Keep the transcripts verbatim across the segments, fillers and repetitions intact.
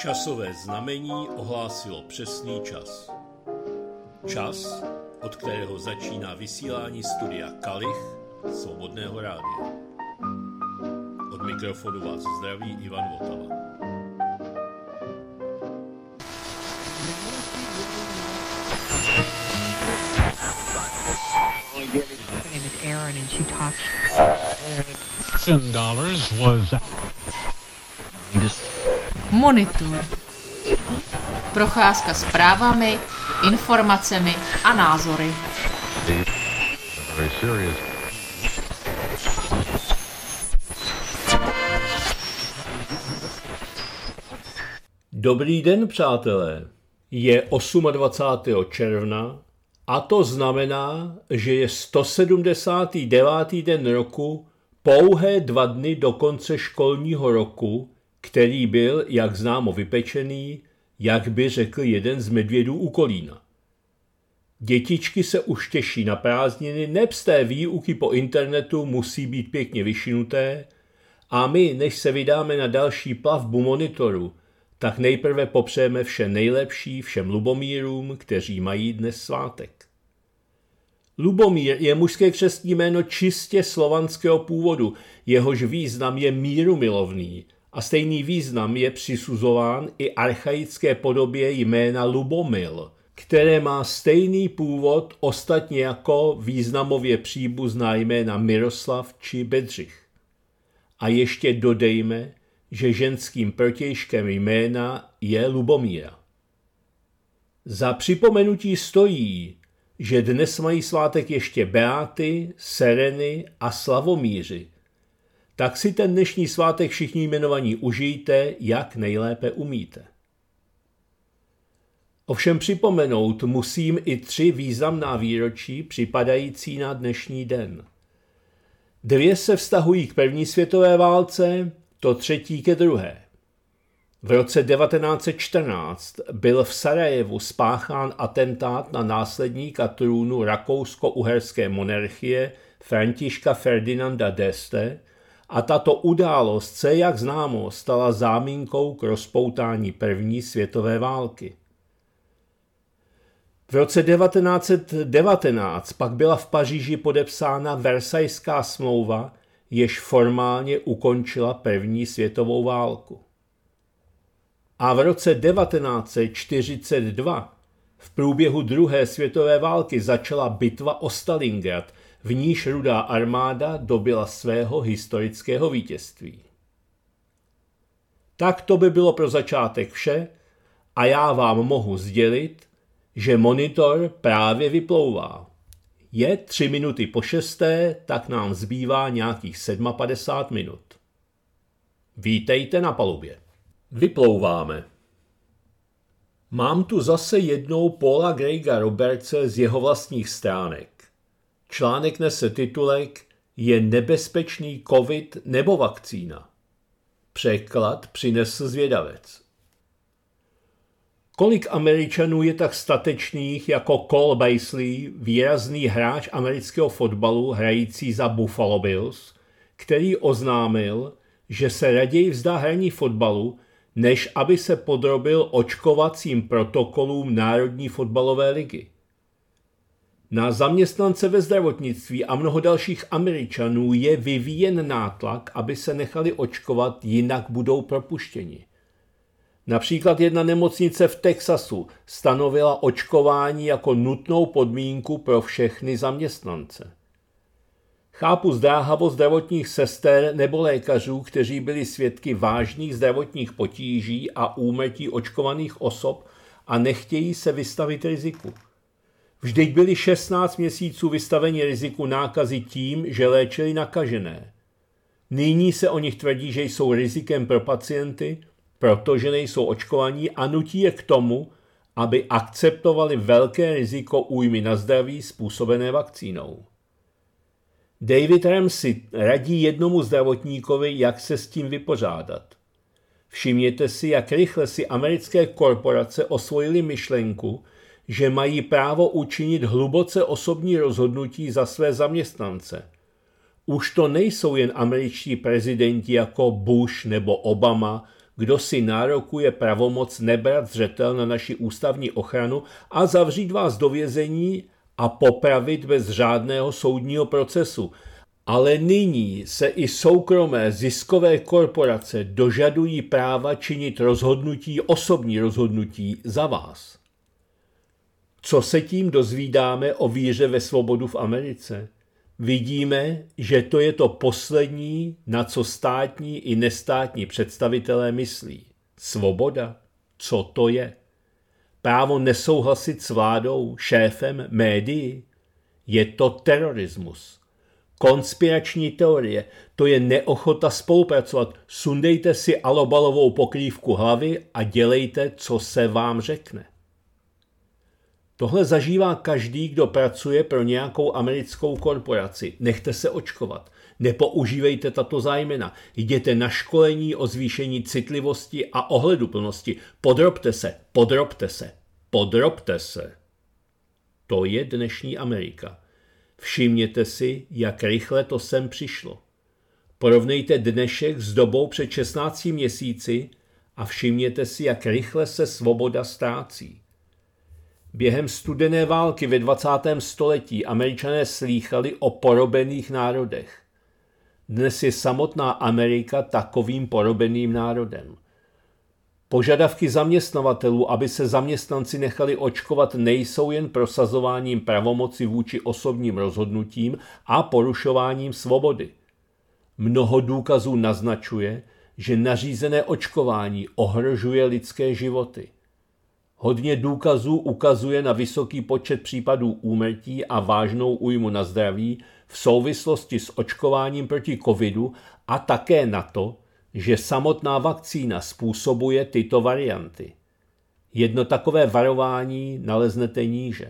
Časové znamení ohlásilo přesný čas. Čas, od kterého začíná vysílání studia Kalich Svobodného rádia. Od mikrofonu vás zdraví Ivan Votava. Monitor. Procházka zprávami, informacemi a názory. Dobrý den, přátelé. Je dvacátého osmého června a to znamená, že je sto sedmdesátý devátý den roku, pouhé dva dny do konce školního roku, který byl, jak známo, vypečený, jak by řekl jeden z medvědů u Kolína. Dětičky se už těší na prázdniny, neb z té výuky po internetu musí být pěkně vyšinuté a my, než se vydáme na další plavbu monitoru, tak nejprve popřejeme vše nejlepší všem Lubomírům, kteří mají dnes svátek. Lubomír je mužské křestní jméno čistě slovanského původu, jehož význam je mírumilovný a stejný význam je přisuzován i archaické podobě jména Lubomil, které má stejný původ ostatně jako významově příbuzná jména Miroslav či Bedřich. A ještě dodejme, že ženským protějškem jména je Lubomíra. Za připomenutí stojí, že dnes mají svátek ještě Beáty, Sereny a Slavomíři. Tak si ten dnešní svátek všichni jmenovaní užijte, jak nejlépe umíte. Ovšem připomenout musím i tři významná výročí připadající na dnešní den. Dvě se vztahují k první světové válce, to třetí ke druhé. V roce devatenáct set čtrnáct byl v Sarajevu spáchán atentát na následníka trůnu rakousko-uherské monarchie Františka Ferdinanda d'Este a tato událost se, jak známo, stala záminkou k rozpoutání první světové války. V roce devatenáct set devatenáct pak byla v Paříži podepsána Versajská smlouva, jež formálně ukončila první světovou válku. A v roce devatenáct set čtyřicet dva v průběhu druhé světové války začala bitva o Stalingrad, v níž Rudá armáda dobyla svého historického vítězství. Tak to by bylo pro začátek vše a já vám mohu sdělit, že monitor právě vyplouvá. Je tři minuty po šesté, tak nám zbývá nějakých padesát sedm minut. Vítejte na palubě. Vyplouváme. Mám tu zase jednou Paula Craiga Robertse z jeho vlastních stránek. Článek nese titulek Je nebezpečný covid nebo vakcína? Překlad přinesl zvědavec. Kolik Američanů je tak statečných jako Cole Beasley, výrazný hráč amerického fotbalu hrající za Buffalo Bills, který oznámil, že se raději vzdá hraní fotbalu, než aby se podrobil očkovacím protokolům Národní fotbalové ligy. Na zaměstnance ve zdravotnictví a mnoho dalších Američanů je vyvíjen nátlak, aby se nechali očkovat, jinak budou propuštěni. Například jedna nemocnice v Texasu stanovila očkování jako nutnou podmínku pro všechny zaměstnance. Chápu zdráhavost zdravotních sester nebo lékařů, kteří byli svědky vážných zdravotních potíží a úmrtí očkovaných osob a nechtějí se vystavit riziku. Vždyť byli šestnáct měsíců vystaveni riziku nákazy tím, že léčili nakažené. Nyní se o nich tvrdí, že jsou rizikem pro pacienty, protože nejsou očkovaní a nutí je k tomu, aby akceptovali velké riziko újmy na zdraví způsobené vakcínou. David Ramsey radí jednomu zdravotníkovi, jak se s tím vypořádat. Všimněte si, jak rychle si americké korporace osvojily myšlenku, že mají právo učinit hluboce osobní rozhodnutí za své zaměstnance. Už to nejsou jen američtí prezidenti jako Bush nebo Obama, kdo si nárokuje pravomoc nebrat zřetel na naši ústavní ochranu a zavřít vás do vězení a popravit bez řádného soudního procesu. Ale nyní se i soukromé ziskové korporace dožadují práva činit rozhodnutí, osobní rozhodnutí za vás. Co se tím dozvídáme o víře ve svobodu v Americe? Vidíme, že to je to poslední, na co státní i nestátní představitelé myslí. Svoboda? Co to je? Právo nesouhlasit s vládou, šéfem, médií? Je to terorismus. Konspirační teorie, to je neochota spolupracovat. Sundejte si alobalovou pokrývku hlavy a dělejte, co se vám řekne. Tohle zažívá každý, kdo pracuje pro nějakou americkou korporaci. Nechte se očkovat. Nepoužívejte tato zájmena. Jděte na školení o zvýšení citlivosti a ohleduplnosti. Podrobte se, podrobte se, podrobte se. To je dnešní Amerika. Všimněte si, jak rychle to sem přišlo. Porovnejte dnešek s dobou před šestnácti měsíci a všimněte si, jak rychle se svoboda ztrácí. Během studené války ve dvacátém století Američané slýchali o porobených národech. Dnes je samotná Amerika takovým porobeným národem. Požadavky zaměstnavatelů, aby se zaměstnanci nechali očkovat, nejsou jen prosazováním pravomoci vůči osobním rozhodnutím a porušováním svobody. Mnoho důkazů naznačuje, že nařízené očkování ohrožuje lidské životy. Hodně důkazů ukazuje na vysoký počet případů úmrtí a vážnou újmu na zdraví v souvislosti s očkováním proti covidu a také na to, že samotná vakcína způsobuje tyto varianty. Jedno takové varování naleznete níže.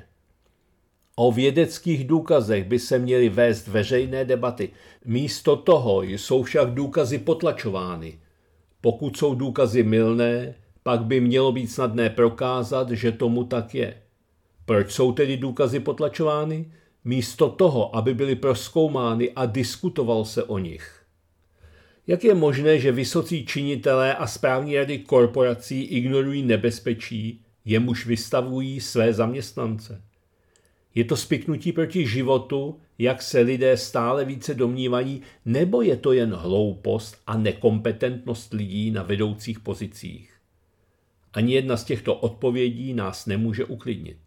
O vědeckých důkazech by se měly vést veřejné debaty. Místo toho jsou však důkazy potlačovány. Pokud jsou důkazy mylné, pak by mělo být snadné prokázat, že tomu tak je. Proč jsou tedy důkazy potlačovány? Místo toho, aby byly prozkoumány a diskutoval se o nich. Jak je možné, že vysocí činitelé a správní rady korporací ignorují nebezpečí, jemuž vystavují své zaměstnance? Je to spiknutí proti životu, jak se lidé stále více domnívají, nebo je to jen hloupost a nekompetentnost lidí na vedoucích pozicích? Ani jedna z těchto odpovědí nás nemůže uklidnit.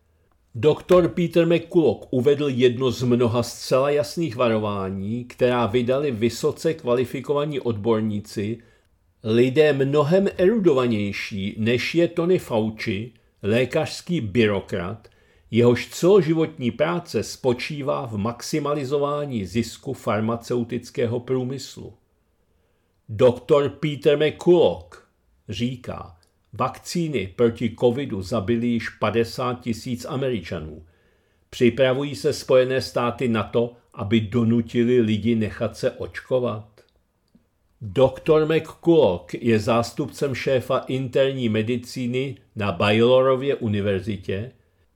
Doktor Peter McCulloch uvedl jedno z mnoha zcela jasných varování, která vydali vysoce kvalifikovaní odborníci, lidé mnohem erudovanější, než je Tony Fauci, lékařský byrokrat, jehož celoživotní práce spočívá v maximalizování zisku farmaceutického průmyslu. Doktor Peter McCulloch říká, vakcíny proti covidu zabily již padesát tisíc Američanů. Připravují se Spojené státy na to, aby donutili lidi nechat se očkovat. Doktor McCulloch je zástupcem šéfa interní medicíny na Baylorově univerzitě,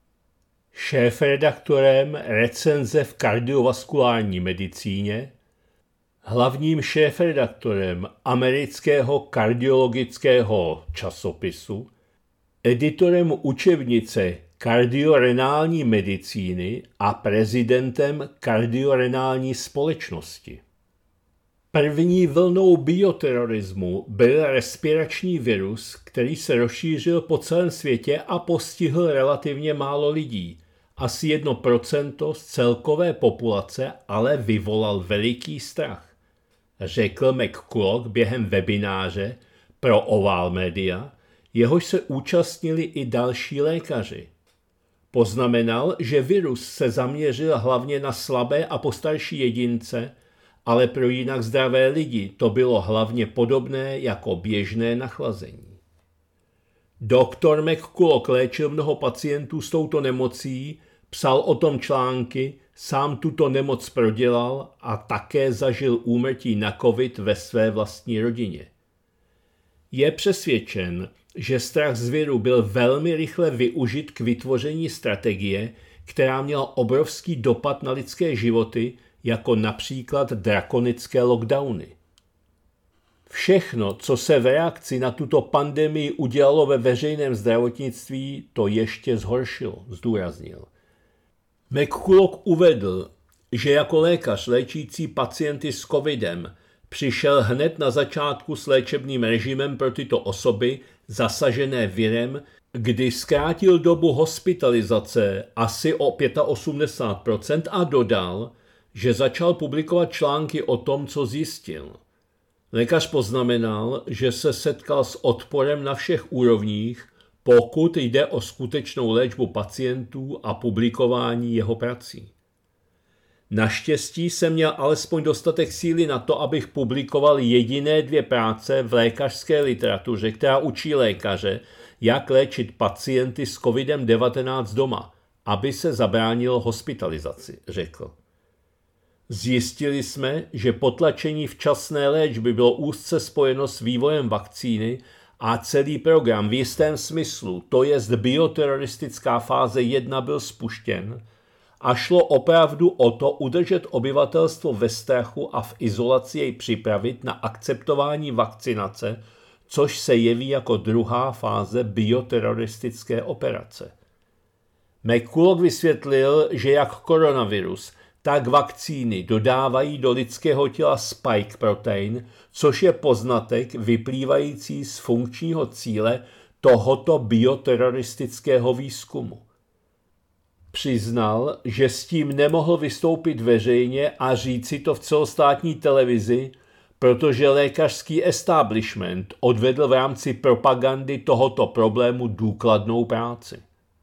šéfredaktorem recenze v kardiovaskulární medicíně, hlavním šéfredaktorem amerického kardiologického časopisu, editorem učebnice kardiorenální medicíny a prezidentem kardiorenální společnosti. První vlnou bioterorismu byl respirační virus, který se rozšířil po celém světě a postihl relativně málo lidí. Asi jedno procento z celkové populace, ale vyvolal veliký strach, řekl McCulloch během webináře pro Oval Media, jehož se účastnili i další lékaři. Poznamenal, že virus se zaměřil hlavně na slabé a postarší jedince, ale pro jinak zdravé lidi to bylo hlavně podobné jako běžné nachlazení. Doktor McCulloch léčil mnoho pacientů s touto nemocí, psal o tom články, sám tuto nemoc prodělal a také zažil úmrtí na covid ve své vlastní rodině. Je přesvědčen, že strach z viru byl velmi rychle využit k vytvoření strategie, která měla obrovský dopad na lidské životy, jako například drakonické lockdowny. Všechno, co se v reakci na tuto pandemii udělalo ve veřejném zdravotnictví, to ještě zhoršilo, zdůraznil. McCulloch uvedl, že jako lékař léčící pacienty s covidem přišel hned na začátku s léčebným režimem pro tyto osoby zasažené virem, kdy zkrátil dobu hospitalizace asi o osmdesát pět procent a dodal, že začal publikovat články o tom, co zjistil. Lékař poznamenal, že se setkal s odporem na všech úrovních, pokud jde o skutečnou léčbu pacientů a publikování jeho prací. Naštěstí jsem měl alespoň dostatek síly na to, abych publikoval jediné dvě práce v lékařské literatuře, která učí lékaře, jak léčit pacienty s kovidem devatenáct doma, aby se zabránilo hospitalizaci, řekl. Zjistili jsme, že potlačení včasné léčby bylo úzce spojeno s vývojem vakcíny a celý program v jistém smyslu, to jest bioteroristická fáze jedna, byl spuštěn a šlo opravdu o to udržet obyvatelstvo ve strachu a v izolaci jej připravit na akceptování vakcinace, což se jeví jako druhá fáze bioteroristické operace. McCulloch vysvětlil, že jak koronavirus, tak vakcíny dodávají do lidského těla spike protein, což je poznatek vyplývající z funkčního cíle tohoto bioteroristického výzkumu. Přiznal, že s tím nemohl vystoupit veřejně a říci to v celostátní televizi, protože lékařský establishment odvedl v rámci propagandy tohoto problému důkladnou práci.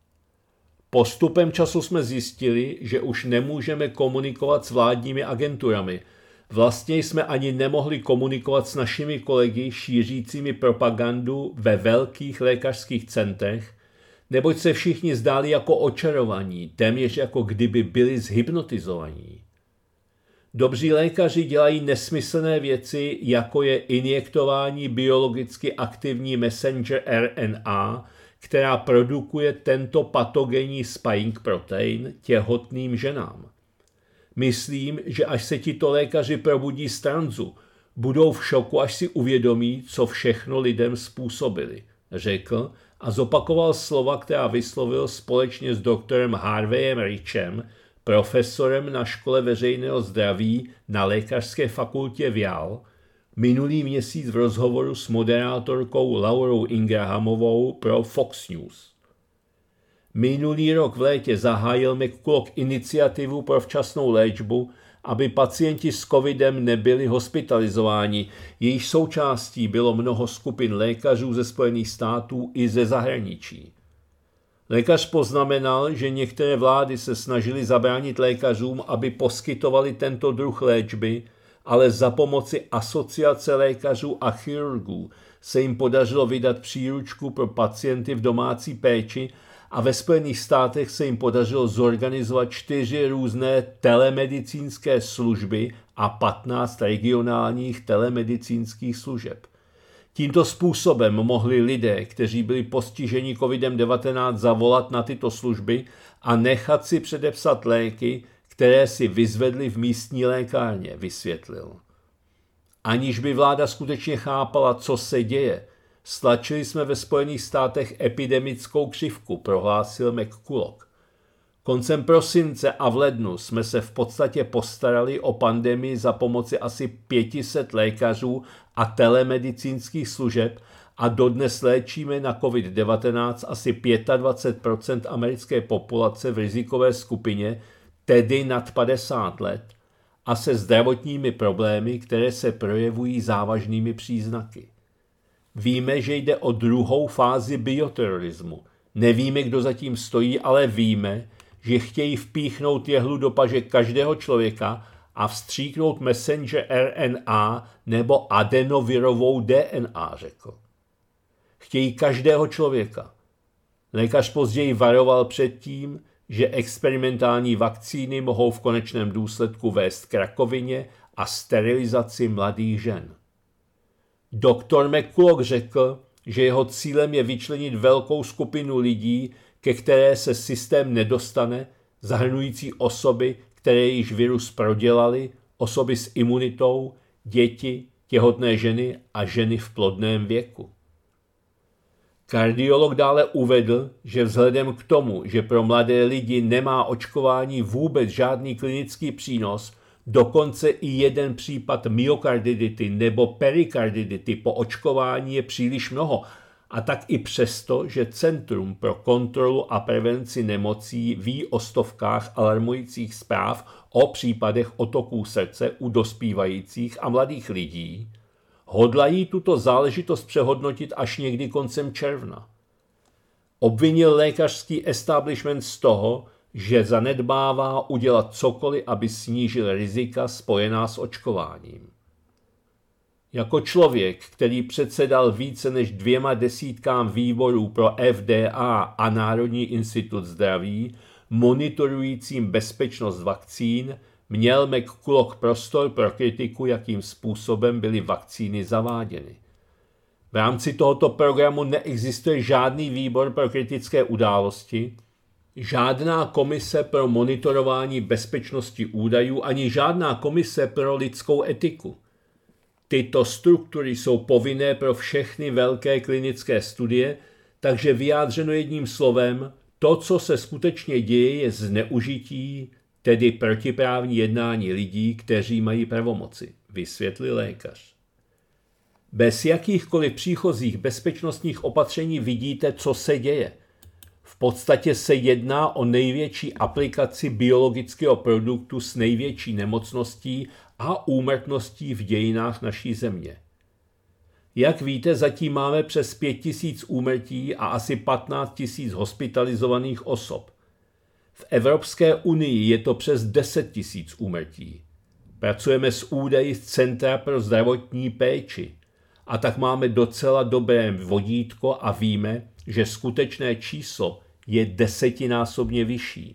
Postupem času jsme zjistili, že už nemůžeme komunikovat s vládními agenturami. Vlastně jsme ani nemohli komunikovat s našimi kolegy šířícími propagandu ve velkých lékařských centrech, neboť se všichni zdáli jako očarovaní, téměř jako kdyby byli zhypnotizovaní. Dobří lékaři dělají nesmyslné věci, jako je injektování biologicky aktivní messenger R N A, která produkuje tento patogenní spike protein těhotným ženám. Myslím, že až se tito lékaři probudí z tranzu, budou v šoku, až si uvědomí, co všechno lidem způsobili, řekl a zopakoval slova, která vyslovil společně s doktorem Harveyem Richem, profesorem na škole veřejného zdraví na lékařské fakultě v Yale, minulý měsíc v rozhovoru s moderátorkou Laurou Ingrahamovou pro Fox News. Minulý rok v létě zahájil McCulloch iniciativu pro včasnou léčbu, aby pacienti s covidem nebyli hospitalizováni. Jejíž součástí bylo mnoho skupin lékařů ze Spojených států i ze zahraničí. Lékař poznamenal, že některé vlády se snažily zabránit lékařům, aby poskytovali tento druh léčby, ale za pomoci asociace lékařů a chirurgů se jim podařilo vydat příručku pro pacienty v domácí péči a ve Spojených státech se jim podařilo zorganizovat čtyři různé telemedicínské služby a patnáct regionálních telemedicínských služeb. Tímto způsobem mohli lidé, kteří byli postiženi kovidem devatenáct, zavolat na tyto služby a nechat si předepsat léky, které si vyzvedli v místní lékárně, vysvětlil. Aniž by vláda skutečně chápala, co se děje, stlačili jsme ve Spojených státech epidemickou křivku, prohlásil McCulloch. Koncem prosince a v lednu jsme se v podstatě postarali o pandemii za pomoci asi pět set lékařů a telemedicínských služeb a dodnes léčíme na covid devatenáct asi dvacet pět procent americké populace v rizikové skupině, tedy nad padesát let, a se zdravotními problémy, které se projevují závažnými příznaky. Víme, že jde o druhou fázi bioterorismu. Nevíme, kdo zatím stojí, ale víme, že chtějí vpíchnout jehlu do paže každého člověka a vstříknout messenger R N A nebo adenovirovou D N A, řekl. Chtějí každého člověka. Lékař později varoval před tím, že experimentální vakcíny mohou v konečném důsledku vést k rakovině a sterilizaci mladých žen. Doktor McCulloch řekl, že jeho cílem je vyčlenit velkou skupinu lidí, ke které se systém nedostane, zahrnující osoby, které již virus prodělali, osoby s imunitou, děti, těhotné ženy a ženy v plodném věku. Kardiolog dále uvedl, že vzhledem k tomu, že pro mladé lidi nemá očkování vůbec žádný klinický přínos, dokonce i jeden případ myokarditity nebo perikarditity po očkování je příliš mnoho, a tak i přesto, že Centrum pro kontrolu a prevenci nemocí ví o stovkách alarmujících zpráv o případech otoků srdce u dospívajících a mladých lidí, hodlají tuto záležitost přehodnotit až někdy koncem června. Obvinil lékařský establishment z toho, že zanedbává udělat cokoliv, aby snížil rizika spojená s očkováním. Jako člověk, který předsedal více než dvěma desítkám výborů pro F D A a Národní institut zdraví, monitorujícím bezpečnost vakcín, měl McCulloch prostor pro kritiku, jakým způsobem byly vakcíny zaváděny. V rámci tohoto programu neexistuje žádný výbor pro kritické události, žádná komise pro monitorování bezpečnosti údajů ani žádná komise pro lidskou etiku. Tyto struktury jsou povinné pro všechny velké klinické studie, takže vyjádřeno jedním slovem, to, co se skutečně děje, je zneužití, tedy protiprávní jednání lidí, kteří mají pravomoci, vysvětlil lékař. Bez jakýchkoliv příchozích bezpečnostních opatření vidíte, co se děje. V podstatě se jedná o největší aplikaci biologického produktu s největší nemocností a úmrtností v dějinách naší země. Jak víte, zatím máme přes pět tisíc úmrtí a asi patnáct tisíc hospitalizovaných osob. V Evropské unii je to přes deset tisíc úmrtí. Pracujeme s údaji z Centra pro zdravotní péči a tak máme docela dobré vodítko a víme, že skutečné číslo je desetinásobně vyšší.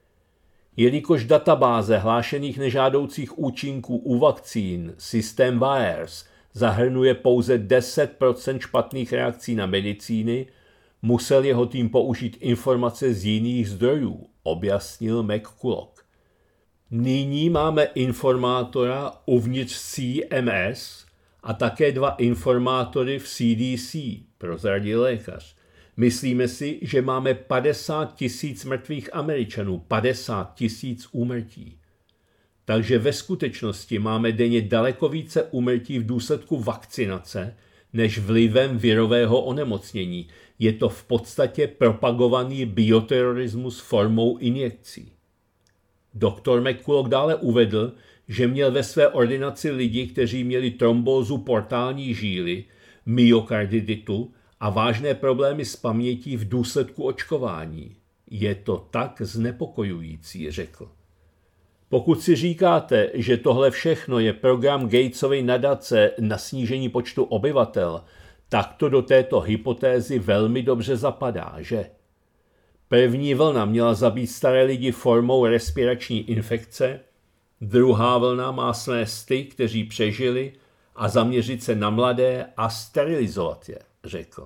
Jelikož databáze hlášených nežádoucích účinků u vakcín, systém V A E R S, zahrnuje pouze deset procent špatných reakcí na medicíny, musel jeho tým použít informace z jiných zdrojů, objasnil McCulloch. Nyní máme informátora uvnitř C M S a také dva informátory v C D C, prozradil lékař. Myslíme si, že máme padesát tisíc mrtvých Američanů, padesát tisíc úmrtí. Takže ve skutečnosti máme denně daleko více úmrtí v důsledku vakcinace, než vlivem virového onemocnění. Je to v podstatě propagovaný bioterorismus formou injekcí. Doktor McCulloch dále uvedl, že měl ve své ordinaci lidi, kteří měli trombózu portální žíly, myokardititu a vážné problémy s pamětí v důsledku očkování. Je to tak znepokojující, řekl. Pokud si říkáte, že tohle všechno je program Gatesovy nadace na snížení počtu obyvatel, tak to do této hypotézy velmi dobře zapadá, že? První vlna měla zabít staré lidi formou respirační infekce, druhá vlna má snést ty, kteří přežili, a zaměřit se na mladé a sterilizovat je, řekl.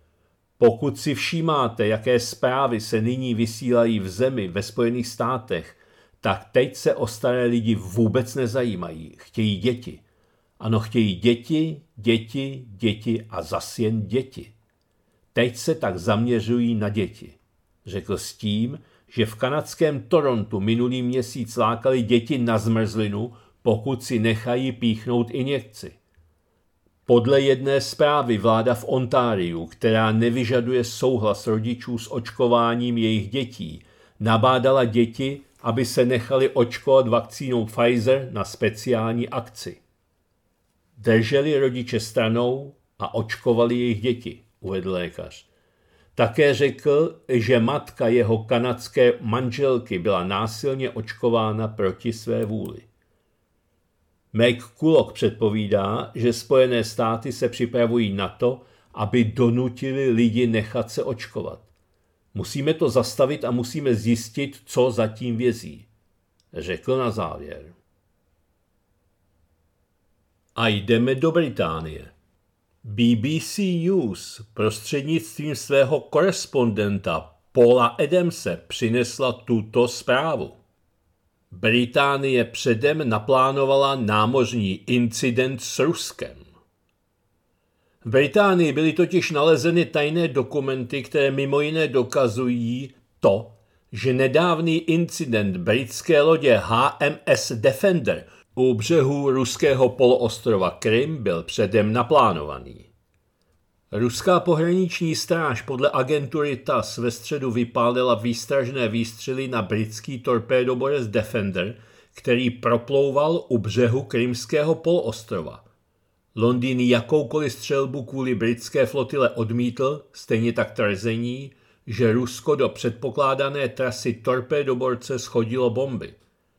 Pokud si všímáte, jaké zprávy se nyní vysílají v zemi ve Spojených státech, tak teď se o staré lidi vůbec nezajímají. Chtějí děti. Ano, chtějí děti, děti, děti a zas jen děti. Teď se tak zaměřují na děti. Řekl s tím, že v kanadském Torontu minulý měsíc lákali děti na zmrzlinu, pokud si nechají píchnout injekci. Podle jedné zprávy vláda v Ontáriu, která nevyžaduje souhlas rodičů s očkováním jejich dětí, nabádala děti, aby se nechali očkovat vakcínou Pfizer na speciální akci. Drželi rodiče stranou a očkovali jejich děti, uvedl lékař. Také řekl, že matka jeho kanadské manželky byla násilně očkována proti své vůli. McCulloch předpovídá, že Spojené státy se připravují na to, aby donutili lidi nechat se očkovat. Musíme to zastavit a musíme zjistit, co zatím vězí, řekl na závěr. A jdeme do Británie. B B C News prostřednictvím svého korespondenta Paula Adamse přinesla tuto zprávu. Británie předem naplánovala námořní incident s Ruskem. V Británii byly totiž nalezeny tajné dokumenty, které mimo jiné dokazují to, že nedávný incident britské lodě H M S Defender u břehu ruského poloostrova Krym byl předem naplánovaný. Ruská pohraniční stráž podle agentury T A S S ve středu vypálila výstražné výstřely na britský torpédoborec Defender, který proplouval u břehu krymského poloostrova. Londýn jakoukoliv střelbu kvůli britské flotile odmítl, stejně tak tvrzení, že Rusko do předpokládané trasy torpédoborce shodilo bomby.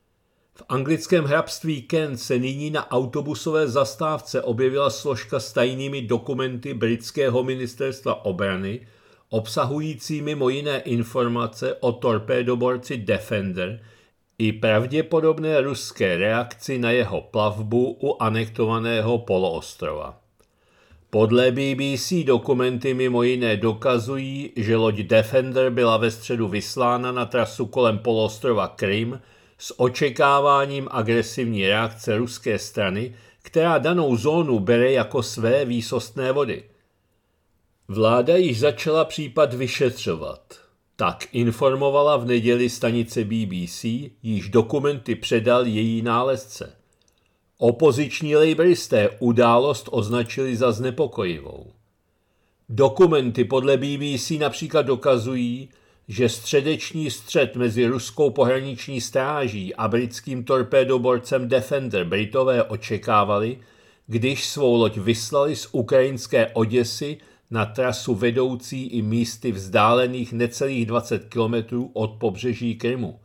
V anglickém hrabství Kent se nyní na autobusové zastávce objevila složka s tajnými dokumenty britského ministerstva obrany, obsahující mimo jiné informace o torpédoborci Defender i pravděpodobné ruské reakci na jeho plavbu u anektovaného poloostrova. Podle B B C dokumenty mimo jiné dokazují, že loď Defender byla ve středu vyslána na trasu kolem poloostrova Krym s očekáváním agresivní reakce ruské strany, která danou zónu bere jako své výsostné vody. Vláda již začala případ vyšetřovat. Tak informovala v neděli stanice B B C, již dokumenty předal její nálezce. Opoziční laboristé událost označili za znepokojivou. Dokumenty podle B B C například dokazují, že středeční střet mezi ruskou pohraniční stráží a britským torpédoborcem Defender Britové očekávali, když svou loď vyslali z ukrajinské Oděsy na trasu vedoucí i místy vzdálených necelých dvacet kilometrů od pobřeží Krymu.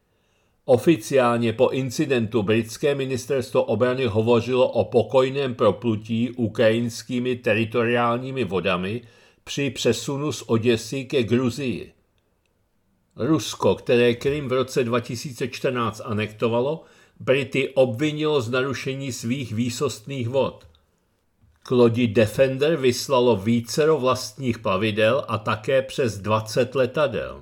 Oficiálně po incidentu britské ministerstvo obrany hovořilo o pokojném proplutí ukrajinskými teritoriálními vodami při přesunu z Oděsy ke Gruzii. Rusko, které Krym v roce dva tisíce čtrnáct anektovalo, Brity obvinilo z narušení svých výsostných vod. K lodi Defender vyslalo vícero vlastních plavidel a také přes dvacet letadel.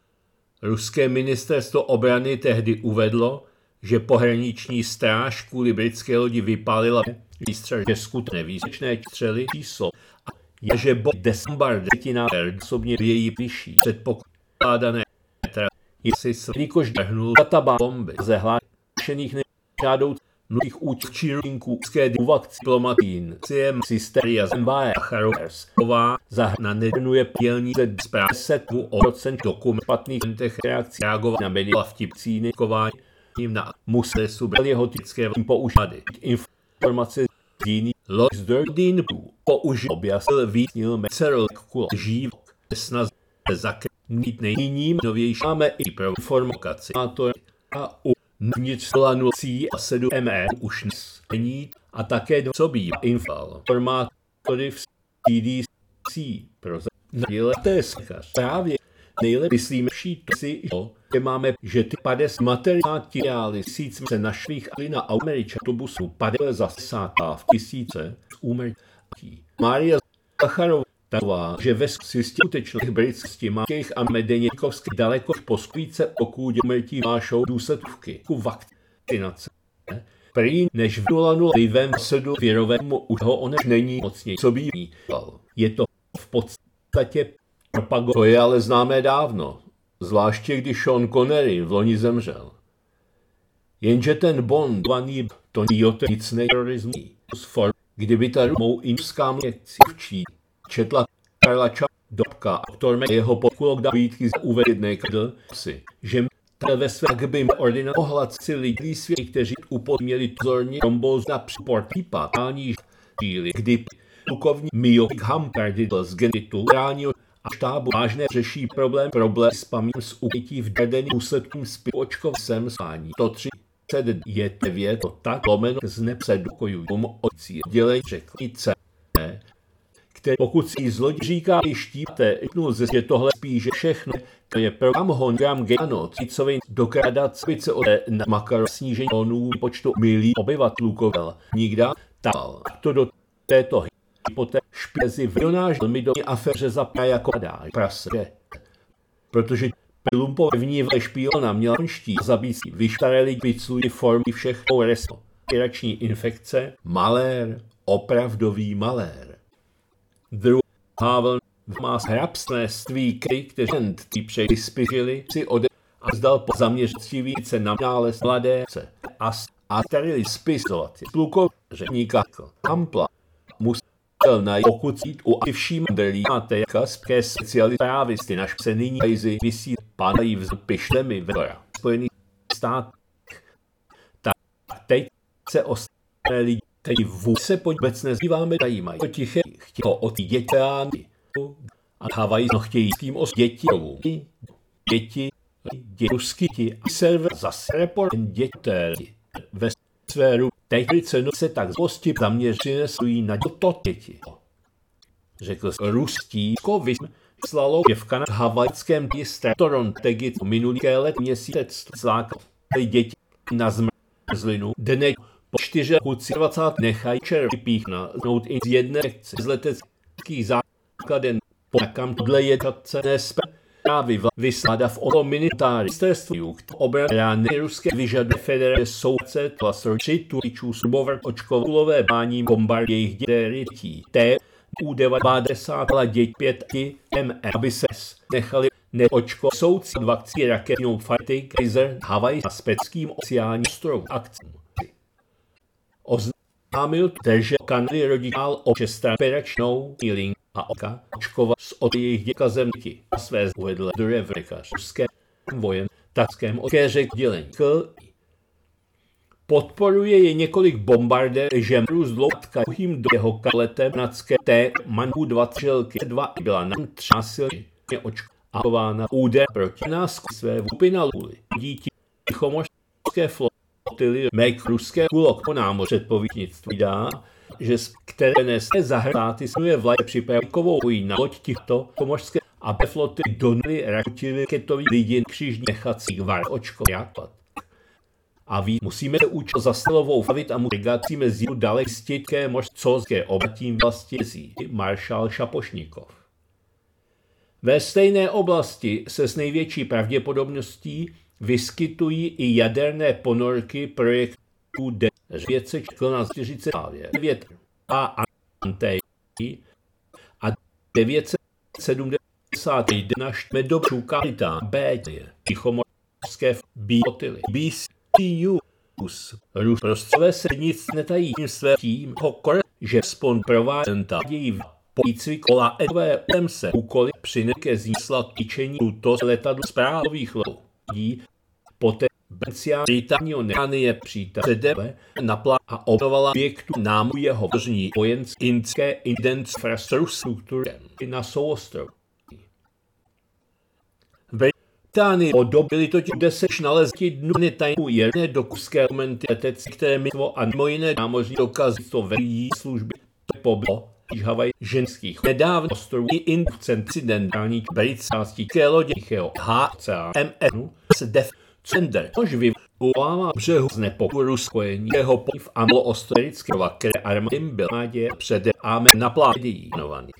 Ruské ministerstvo obrany tehdy uvedlo, že pohraniční stráž kvůli britské lodi vypálila výstřel, že skutečné výsečné střely číslo a že bod Desambardina osobně v její vyšší předpokládané trasy slíkož drhnul databá bomby zehlášených nežádoucích mnohých účinků ruské diplomatín ciem Systeria Zembaje a Charovsková zahrna nedrnuje pělnice zpráv setmu o procent dokument špatných reakcí reagovat na média vtipcíny kováním na musesu braljehotické použady. Informace z jiný Loxdordin použil objasnil výsnil mecerol kula žívok snaze zakrýt nejním novější máme i pro informaci a u vnitř planu C a sedm M E už není a také dvousobí informátory v C D C pro zadělaté sekař. Právě nejlepší myslíme si, že máme, že ty padesát materiály tisíc se našlých a na Američa autobusu padesát zasát v tisíce z úmrtí. Mária Zacharová taková, že ve skutečných britských mákých a medeněkovských daleko poskujíce okůdě umrtí mášou důsledky ku vakcinace. Prý než vdolanu vlivem sedu věrovému už ho onež není mocněj, co by býval. Je to v podstatě propago. To je ale známé dávno, zvláště když Sean Connery v loni zemřel. Jenže ten Bond, vaný to nic neterorismu, kdyby ta mou inská měkcí četla Karla Čapka, autor jeho podkulok Davídky z uvedné kadl si, že tady ve své by ordina ohladci lidí světí, kteří upodměli pozorně trombóz na připortý pátání žíly, kdy plukovník Miok Hampardidl z genitu ránil a štábu vážné řeší problém problém s paměť s ubytí v dadeným důsledkům spiočkovém spání. To tři je devět, to tak lomeno z nepředukojujícím odcí dělej řeklice. Který pokud si zloděj říká i štípte, že tohle spíše všechno, to je program Hongram Gano, cicový dokrádat spice od na makaro snížení tonů počtu milí obyvatelů kovel. Nikda tal. To do této hypotézy špězi v jonáž velmi do aféře zapá jako dáž prase. Protože Lumpové vnívé špíona mělanští zabící vyštareli piclují formy všech respirační infekce, malér, opravdový malér. Druhá vlna má hrabství, kteří ty přejispěžili si ode a zdal po zaměřití více na nález mladéce a, a starili spisovat plukovřeníka Kampla. Musel najít pokud jít u vším drlímáte jaka zpké specialisty naš se nyní jzy vysí padají v pištemi vedora Spojených státech. Tak teď se ostatné lidi, kteří vůbec se vůbec nezbýváme, zajímají. To tiché chtělo od děťány a dávají no chtějí s tím os děti. Děti, děti, ruskyti a server zase report děté ve sféru. Teď cenu se tak zlosti zaměřené stojí na to děti. Řekl ruský vyslalo děvka na havajském městě Torontegit minulý let měsíc zlákal děti na zmrzlinu. Dne po dvacátého čtvrtého nechají červy píchnout i z jedné sekce z leteckých základen po nakam dle jednatce nespe právě vyslada v olo ministerstvu obrany ruské vyžaduje federace soudce tlasroči turičů subovr očkovulové báním bombard jejich dětí. T U devadesát děť pět M aby se nechali neočko soudci vakcí raketnou fighty Kaiser Havaj a speckým oceánním ostrovu akcím. Oznámil, že Kanady rodinál o šestaperačnou healing a oka očkovat s od jejich děkazemky a své uvedle do revrekař ruské vojen takském okéřek dělení. Podporuje je několik bombardéřů z dlouhým do jeho kaletem nadské T Manhu dvacet želky dva byla nám třeba silně očkována úder proti nás své vůpy na lůli. Díti tichomořské flotily Mek ruské kulok po námoře předpovědnictví dá, že z které nese zahráty svuje vlajky připravikovou vojí na loď těchto komořské a floty donuli rakutili ketový lidi křižní nechacích var očkovat. A ví, musíme se učit za silovou favit a mu regací mezi dále stitké mořské obratím vlasti zí maršál Šapošníkov. Ve stejné oblasti se s největší pravděpodobností vyskytují i jaderné ponorky projektu D pět set čtyřicet devět a Antej a devět set sedmdesát jedna štmedobřů kapitán B tichomorské biotily. B C U Rus prostřové se nic netají své tím hokor, že spon provádenta dějí po výcvikola edové útem se úkoly přine ke zíslat týčení tuto letadlu zprávových lodí. Poté Bencia Británio Nechanie příta předeve napla a obnovala objektu námu jeho božní vojenské infrastruktury na souostroví. Británii podobili totiž deset nalezti dnu netajnou jedné dokuské momenty letecí, které mitvo a mimo jiné námořní dokazy to vejí služby poblo Havaj ženských. Nedávno ostrovů i incidentální britské lodě H C M N se Defender, což vyvolává břehu znepokoju ruskojení jeho poliv a mlo ostroirického, které armády byl naděje přede a na pládějí novaných.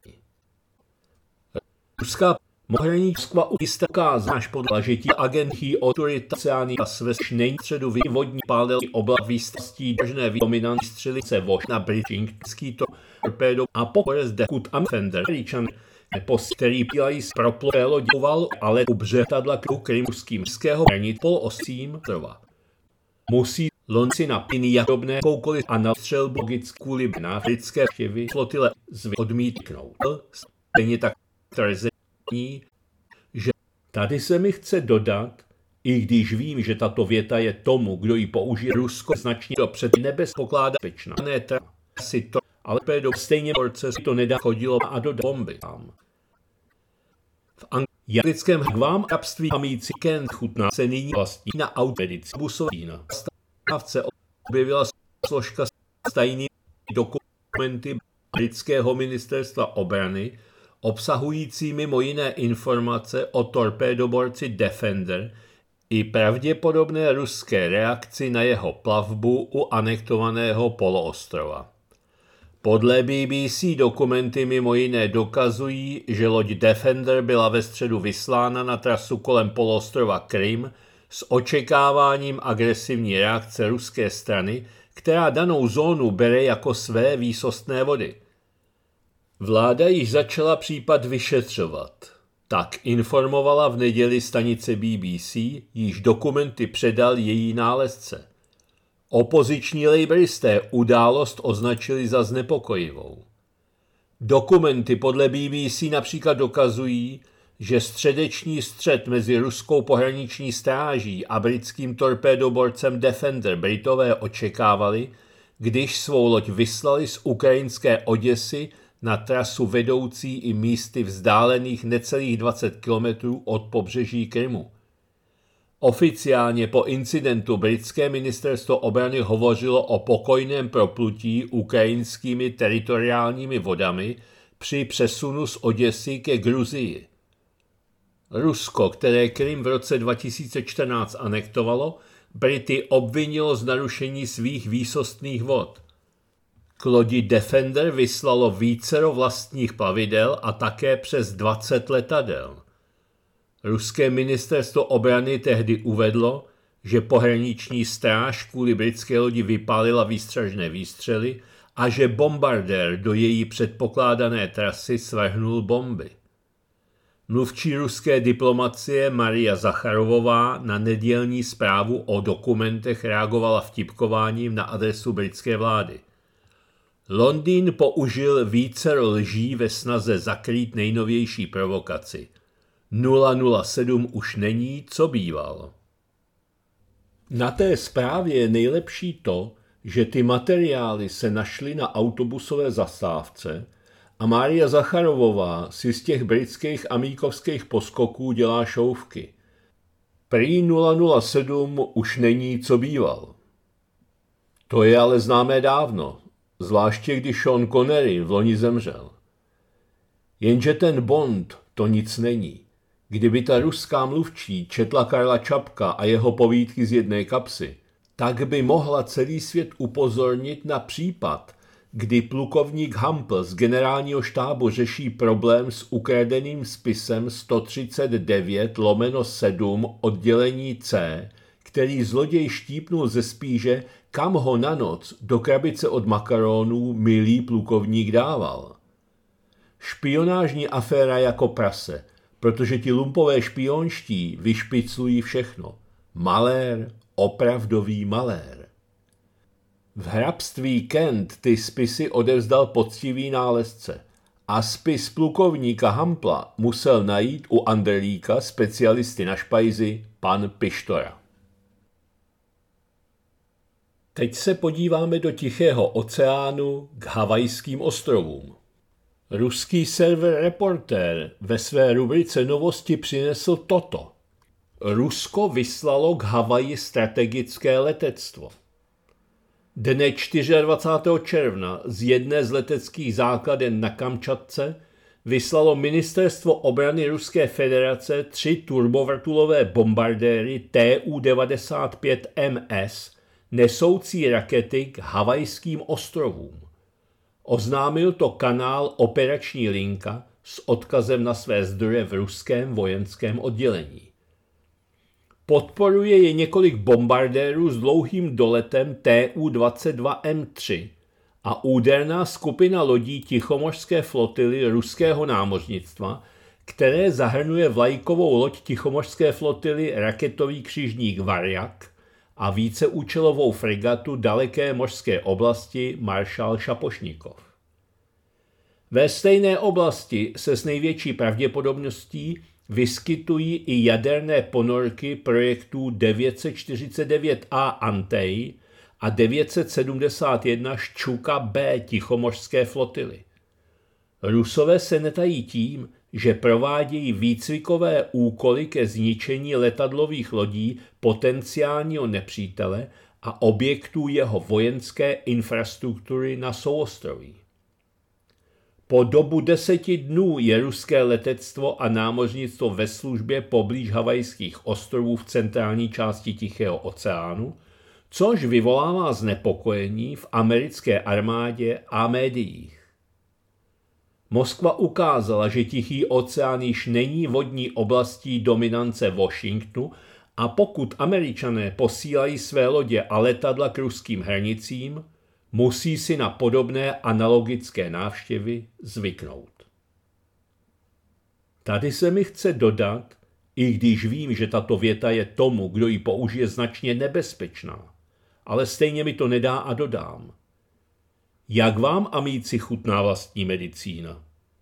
Ruská Mohraničskva ujistaká znáš podlažití agentí autoritaciální a svešnej středu vývodní pálely oblast výstastí držné dominantní střelice vož na britský torpédo a pokore zde Kut Amfender, který pílají z proplové lodival, ale u břehtadla k krymuským ského hranit polosím trva. Musí lonci na piny jadobné koukoliv a na střelbu logickou na britské štěvy flotile odmítnout. Stejně tak tvrzení, že tady se mi chce dodat, i když vím, že tato věta je tomu, kdo ji použije Rusko značně do před nebes pokládá pečná. Ne si to, ale do stejně borce si to nedá chodilo a do bomby tam. V anglickém hvám kapství hamící Kent chutná se nyní vlastní na autedici Busovína. Stavce objevila složka s tajnými dokumenty britského ministerstva obrany, obsahující mimo jiné informace o torpédoborci Defender i pravděpodobné ruské reakci na jeho plavbu u anektovaného poloostrova. Podle B B C dokumenty mimo jiné dokazují, že loď Defender byla ve středu vyslána na trasu kolem poloostrova Krym s očekáváním agresivní reakce ruské strany, která danou zónu bere jako své výsostné vody. Vláda již začala případ vyšetřovat. Tak informovala v neděli stanice B B C, již dokumenty předal její nálezce. Opoziční laboristé událost označili za znepokojivou. Dokumenty podle B B C například dokazují, že středeční střet mezi ruskou pohraniční stráží a britským torpédoborcem Defender Britové očekávali, když svou loď vyslali z ukrajinské Oděsy na trasu vedoucí i místy vzdálených necelých dvacet kilometrů od pobřeží Krymu. Oficiálně po incidentu britské ministerstvo obrany hovořilo o pokojném proplutí ukrajinskými teritoriálními vodami při přesunu z Oděsy ke Gruzii. Rusko, které Krym v roce dva tisíce čtrnáct anektovalo, Brity obvinilo z narušení svých výsostných vod. K lodi Defender vyslalo vícero vlastních plavidel a také přes dvacet letadel. Ruské ministerstvo obrany tehdy uvedlo, že pohraniční stráž kvůli britské lodi vypálila výstřažné výstřely a že bombardér do její předpokládané trasy svrhnul bomby. Mluvčí ruské diplomacie Maria Zacharovová na nedělní zprávu o dokumentech reagovala vtipkováním na adresu britské vlády. Londýn použil vícero lží ve snaze zakrýt nejnovější provokaci. nula nula sedm už není, co býval. Na té zprávě je nejlepší to, že ty materiály se našly na autobusové zastávce a Mária Zacharovová si z těch britských a míkovských poskoků dělá šouvky. Prý nula nula sedm už není, co býval. To je ale známé dávno, zvláště když Sean Connery v loni zemřel. Jenže ten Bond to nic není. Kdyby ta ruská mluvčí četla Karla Čapka a jeho povídky z jedné kapsy, tak by mohla celý svět upozornit na případ, kdy plukovník Hampl z generálního štábu řeší problém s ukradeným spisem sto třicet devět lomeno sedm oddělení C, který zloděj štípnul ze spíže, kam ho na noc do krabice od makaronů milý plukovník dával. Špionážní aféra jako prase, protože ti lumpové špionští vyšpicují všechno. Malér, opravdový malér. V hrabství Kent ty spisy odevzdal poctivý nálezce a spis plukovníka Hampla musel najít u Anderlíka, specialisty na špajzy, pan Pištora. Teď se podíváme do Tichého oceánu k Havajským ostrovům. Ruský server Reportér ve své rubrice Novosti přinesl toto. Rusko vyslalo k Havaji strategické letectvo. Dne dvacátého čtvrtého června z jedné z leteckých základen na Kamčatce vyslalo ministerstvo obrany Ruské federace tři turbovrtulové bombardéry T U devadesát pět M S nesoucí rakety k Havajským ostrovům. Oznámil to kanál Operační linka s odkazem na své zdroje v ruském vojenském oddělení. Podporuje je několik bombardérů s dlouhým doletem T U dvacet dva M tři a úderná skupina lodí Tichomořské flotily ruského námořnictva, které zahrnuje vlajkovou loď Tichomořské flotily raketový křižník Varjak a víceúčelovou fregatu daleké mořské oblasti Maršál Šapošnikov. Ve stejné oblasti se s největší pravděpodobností vyskytují i jaderné ponorky projektů devět set čtyřicet devět A Antej a devět set sedmdesát jedna Ščuka B Tichomořské flotily. Rusové se netají tím, že provádějí výcvikové úkoly ke zničení letadlových lodí potenciálního nepřítele a objektů jeho vojenské infrastruktury na souostroví. Po dobu deseti dnů je ruské letectvo a námořnictvo ve službě poblíž Havajských ostrovů v centrální části Tichého oceánu, což vyvolává znepokojení v americké armádě a médiích. Moskva ukázala, že Tichý oceán již není vodní oblastí dominance Washingtonu a pokud Američané posílají své lodě a letadla k ruským hranicím, musí si na podobné analogické návštěvy zvyknout. Tady se mi chce dodat, i když vím, že tato věta je tomu, kdo ji použije, značně nebezpečná, ale stejně mi to nedá a dodám. Jak vám, amíci, chutná vlastní medicína?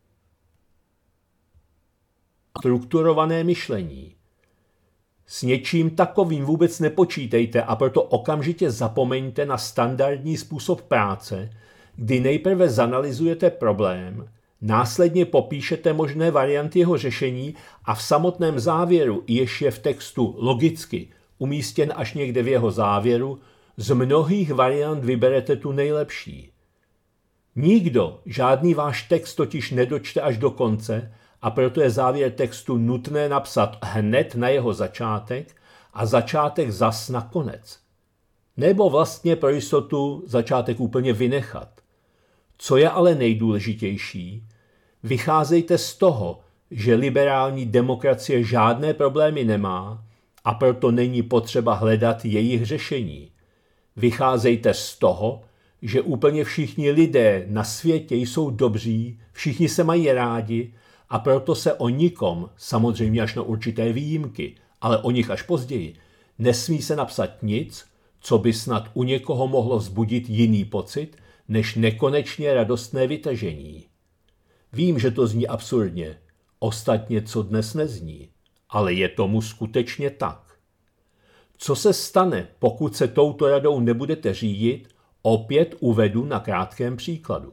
Strukturované myšlení. S něčím takovým vůbec nepočítejte a proto okamžitě zapomeňte na standardní způsob práce, kdy nejprve zanalyzujete problém, následně popíšete možné varianty jeho řešení a v samotném závěru, jež je v textu logicky umístěn až někde v jeho závěru, z mnohých variant vyberete tu nejlepší. Nikdo žádný váš text totiž nedočte až do konce a proto je závěr textu nutné napsat hned na jeho začátek a začátek zas na konec. Nebo vlastně pro jistotu začátek úplně vynechat. Co je ale nejdůležitější, vycházejte z toho, že liberální demokracie žádné problémy nemá a proto není potřeba hledat jejich řešení. Vycházejte z toho, že úplně všichni lidé na světě jsou dobří, všichni se mají rádi a proto se o nikom, samozřejmě až na určité výjimky, ale o nich až později, nesmí se napsat nic, co by snad u někoho mohlo vzbudit jiný pocit, než nekonečně radostné vytažení. Vím, že to zní absurdně, ostatně co dnes nezní, ale je tomu skutečně tak. Co se stane, pokud se touto radou nebudete řídit, opět uvedu na krátkém příkladu.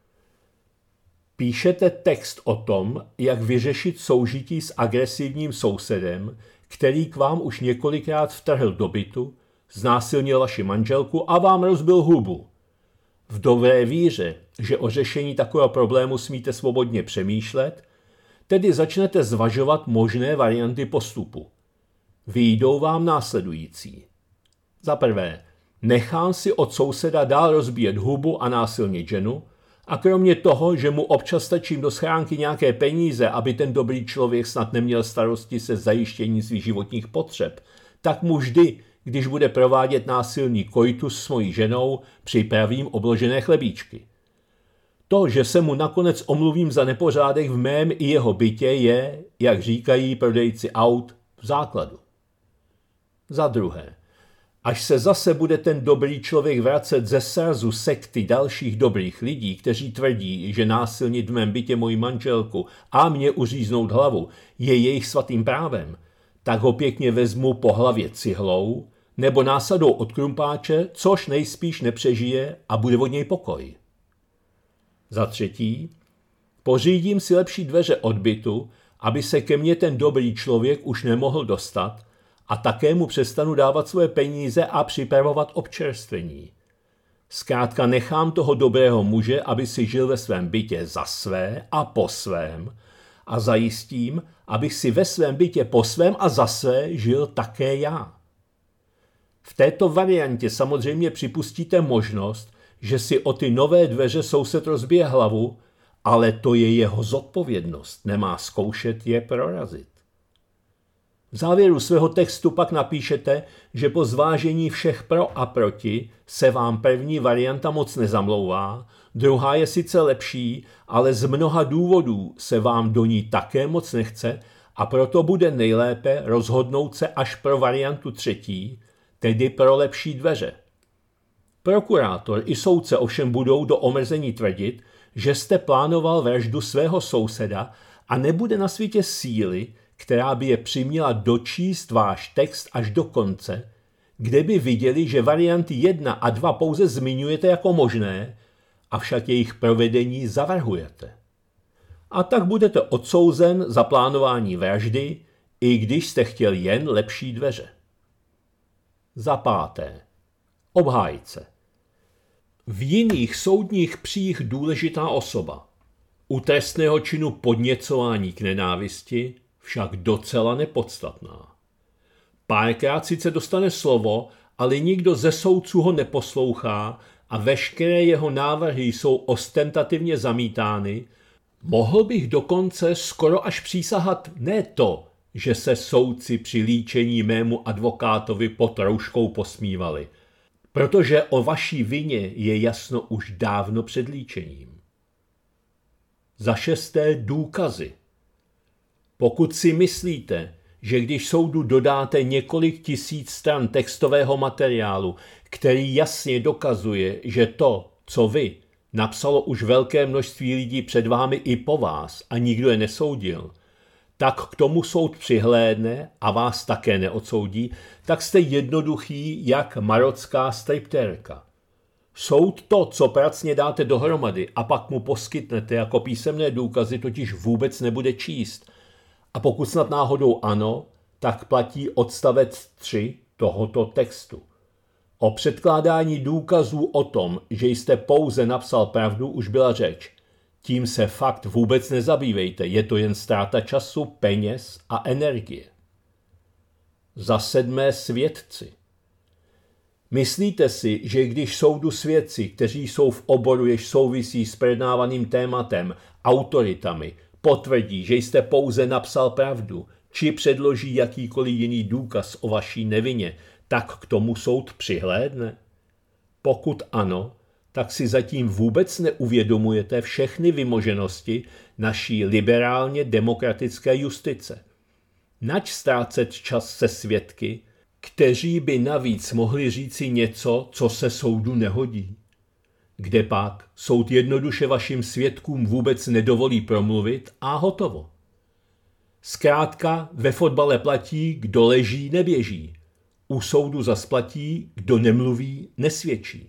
Píšete text o tom, jak vyřešit soužití s agresivním sousedem, který k vám už několikrát vtrhl do bytu, znásilnil vaši manželku a vám rozbil hubu. V dobré víře, že o řešení takového problému smíte svobodně přemýšlet, tedy začnete zvažovat možné varianty postupu. Vyjdou vám následující. Za prvé, nechám si od souseda dál rozbíjet hubu a násilnit ženu a kromě toho, že mu občas stačím do schránky nějaké peníze, aby ten dobrý člověk snad neměl starosti se zajištěním svých životních potřeb, tak mu vždy, když bude provádět násilný koitus s mojí ženou, připravím obložené chlebíčky. To, že se mu nakonec omluvím za nepořádek v mém i jeho bytě, je, jak říkají prodejci aut, v základu. Za druhé, až se zase bude ten dobrý člověk vracet ze srazu sekty dalších dobrých lidí, kteří tvrdí, že násilnit v mém bytě moji manželku a mě uříznout hlavu je jejich svatým právem, tak ho pěkně vezmu po hlavě cihlou nebo násadou od krumpáče, což nejspíš nepřežije a bude od něj pokoj. Za třetí, pořídím si lepší dveře od bytu, aby se ke mně ten dobrý člověk už nemohl dostat a také mu přestanu dávat svoje peníze a připravovat občerstvení. Zkrátka nechám toho dobrého muže, aby si žil ve svém bytě za své a po svém a zajistím, abych si ve svém bytě po svém a za své žil také já. V této variantě samozřejmě připustíte možnost, že si o ty nové dveře soused rozbije hlavu, ale to je jeho zodpovědnost, nemá zkoušet je prorazit. V závěru svého textu pak napíšete, že po zvážení všech pro a proti se vám první varianta moc nezamlouvá, druhá je sice lepší, ale z mnoha důvodů se vám do ní také moc nechce a proto bude nejlépe rozhodnout se až pro variantu třetí, tedy pro lepší dveře. Prokurátor i soudce ovšem budou do omezení tvrdit, že jste plánoval vraždu svého souseda a nebude na světě síly, která by je přiměla dočíst váš text až do konce, kde by viděli, že varianty jedna a dva pouze zmiňujete jako možné, avšak jejich provedení zavrhujete. A tak budete odsouzen za plánování vraždy, i když jste chtěl jen lepší dveře. Za páté. Obhájce. V jiných soudních přích důležitá osoba. U trestného činu podněcování k nenávisti však docela nepodstatná. Párkrát sice dostane slovo, ale nikdo ze soudců ho neposlouchá a veškeré jeho návrhy jsou ostentativně zamítány, mohl bych dokonce skoro až přísahat ne to, že se soudci při líčení mému advokátovi pod rouškou posmívali, protože o vaší vině je jasno už dávno před líčením. Za šesté, důkazy. Pokud si myslíte, že když soudu dodáte několik tisíc stran textového materiálu, který jasně dokazuje, že to, co vy, napsalo už velké množství lidí před vámi i po vás a nikdo je nesoudil, tak k tomu soud přihlédne a vás také neodsoudí, tak jste jednoduchý jak marocká striptérka. Soud to, co pracně dáte dohromady a pak mu poskytnete jako písemné důkazy, totiž vůbec nebude číst. A pokud snad náhodou ano, tak platí odstavec tři tohoto textu. O předkládání důkazů o tom, že jste pouze napsal pravdu, už byla řeč. Tím se fakt vůbec nezabývejte, je to jen ztráta času, peněz a energie. Za sedmé, svědci. Myslíte si, že když soudu svědci, kteří jsou v oboru, jež souvisí s projednávaným tématem, autoritami, potvrdí, že jste pouze napsal pravdu, či předloží jakýkoliv jiný důkaz o vaší nevině, tak k tomu soud přihlédne? Pokud ano, tak si zatím vůbec neuvědomujete všechny vymoženosti naší liberálně demokratické justice. Nač ztrácet čas se svědky, kteří by navíc mohli říci něco, co se soudu nehodí? Kdepak soud jednoduše vašim svědkům vůbec nedovolí promluvit a hotovo. Zkrátka ve fotbale platí, kdo leží, neběží. U soudu zas platí, kdo nemluví, nesvědčí.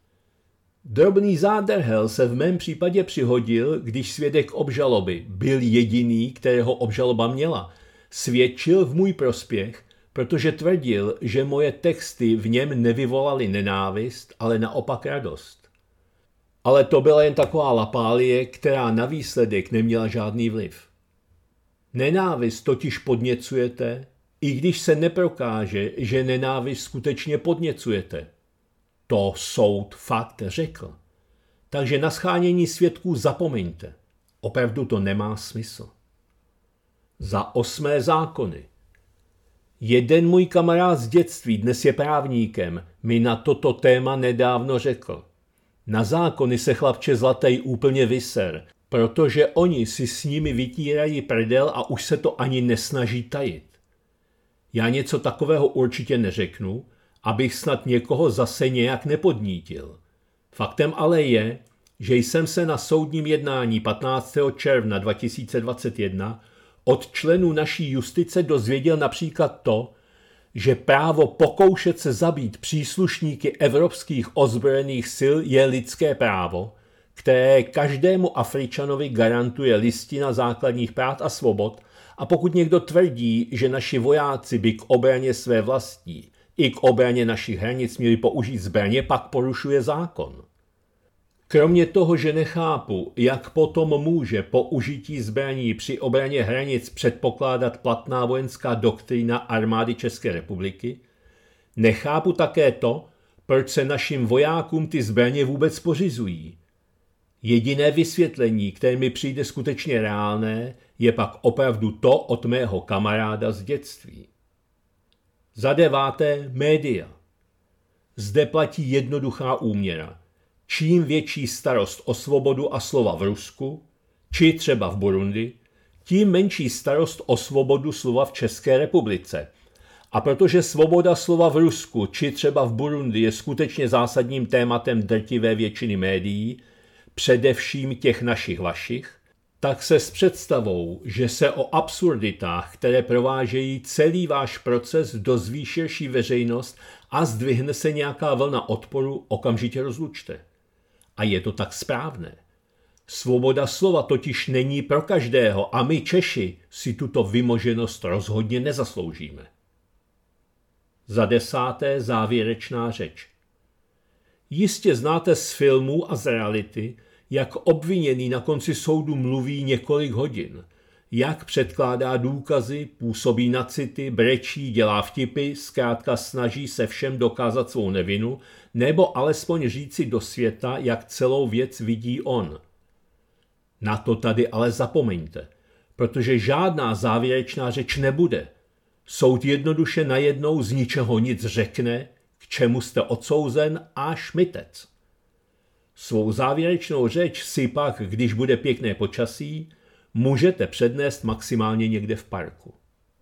Drobný zádrhel se v mém případě přihodil, když svědek obžaloby byl jediný, kterého obžaloba měla. Svědčil v můj prospěch, protože tvrdil, že moje texty v něm nevyvolaly nenávist, ale naopak radost. Ale to byla jen taková lapálie, která na výsledek neměla žádný vliv. Nenávist totiž podněcujete, i když se neprokáže, že nenávist skutečně podněcujete. To soud fakt řekl. Takže na shánění svědků zapomeňte. Opravdu to nemá smysl. Za osmé, zákony. Jeden můj kamarád z dětství, dnes je právníkem, mi na toto téma nedávno řekl. Na zákony se chlapče zlatej úplně vyser, protože oni si s nimi vytírají prdel a už se to ani nesnaží tajit. Já něco takového určitě neřeknu, abych snad někoho zase nějak nepodnítil. Faktem ale je, že jsem se na soudním jednání patnáctého června dva tisíce dvacet jedna od členů naší justice dozvěděl například to, že právo pokoušet se zabít příslušníky evropských ozbrojených sil je lidské právo, které každému Afričanovi garantuje listina základních práv a svobod, a pokud někdo tvrdí, že naši vojáci by k obraně své vlastní i k obraně našich hranic měli použít zbraně, pak porušuje zákon. Kromě toho, že nechápu, jak potom může použití zbraní při obraně hranic předpokládat platná vojenská doktrína armády České republiky, nechápu také to, proč se našim vojákům ty zbraně vůbec pořizují. Jediné vysvětlení, které mi přijde skutečně reálné, je pak opravdu to od mého kamaráda z dětství. Za deváté, média. Zde platí jednoduchá úměra. Čím větší starost o svobodu a slova v Rusku, či třeba v Burundi, tím menší starost o svobodu slova v České republice. A protože svoboda slova v Rusku, či třeba v Burundi je skutečně zásadním tématem drtivé většiny médií, především těch našich vašich, tak se s představou, že se o absurditách, které provážejí celý váš proces, dozví širší veřejnost a zdvihne se nějaká vlna odporu, okamžitě rozlučte. A je to tak správné. Svoboda slova totiž není pro každého a my Češi si tuto vymoženost rozhodně nezasloužíme. Za desáté, závěrečná řeč. Jistě znáte z filmů a z reality, jak obviněný na konci soudu mluví několik hodin, jak předkládá důkazy, působí na city, brečí, dělá vtipy, zkrátka snaží se všem dokázat svou nevinu, nebo alespoň říci do světa, jak celou věc vidí on. Na to tady ale zapomeňte, protože žádná závěrečná řeč nebude. Soud jednoduše najednou z ničeho nic řekne, k čemu jste odsouzen a šmitec. Svou závěrečnou řeč si pak, když bude pěkné počasí, můžete přednést maximálně někde v parku.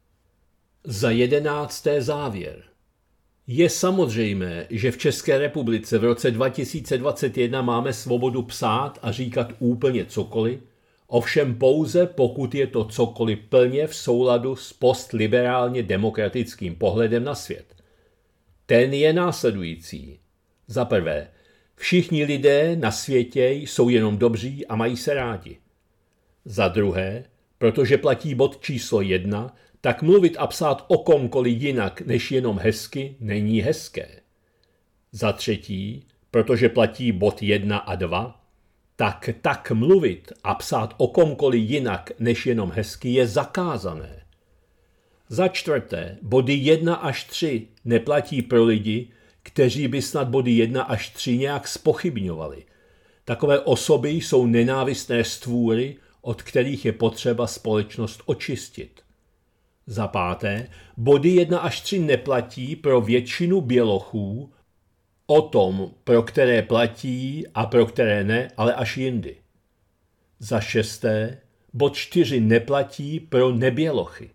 Za jedenácté závěr. Je samozřejmé, že v České republice v roce dva tisíce dvacet jedna máme svobodu psát a říkat úplně cokoliv, ovšem pouze pokud je to cokoliv plně v souladu s postliberálně demokratickým pohledem na svět. Ten je následující. Za prvé, všichni lidé na světě jsou jenom dobří a mají se rádi. Za druhé, protože platí bod číslo jedna, tak mluvit a psát o komkoliv jinak než jenom hezky není hezké. Za třetí, protože platí bod jedna a dva, tak tak mluvit a psát o komkoliv jinak než jenom hezky je zakázané. Za čtvrté, body jedna až tři neplatí pro lidi, kteří by snad body jedna až tři nějak zpochybňovali. Takové osoby jsou nenávistné stvůry, od kterých je potřeba společnost očistit. Za páté, body jedna až tři neplatí pro většinu bělochů, o tom, pro které platí a pro které ne, ale až jindy. Za šesté, bod čtyři neplatí pro nebělochy.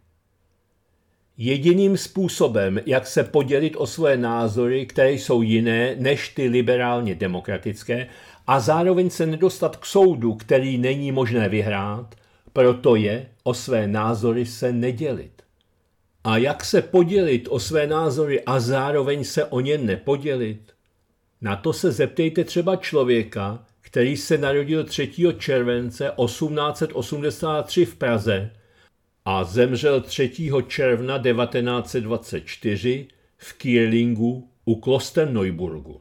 Jediným způsobem, jak se podělit o své názory, které jsou jiné než ty liberálně demokratické, a zároveň se nedostat k soudu, který není možné vyhrát, proto je o své názory se nedělit. A jak se podělit o své názory a zároveň se o ně nepodělit? Na to se zeptejte třeba člověka, který se narodil třetího července osmnáct set osmdesát tři v Praze a zemřel třetího června devatenáct set dvacet čtyři v Kierlingu u Klosterneuburgu.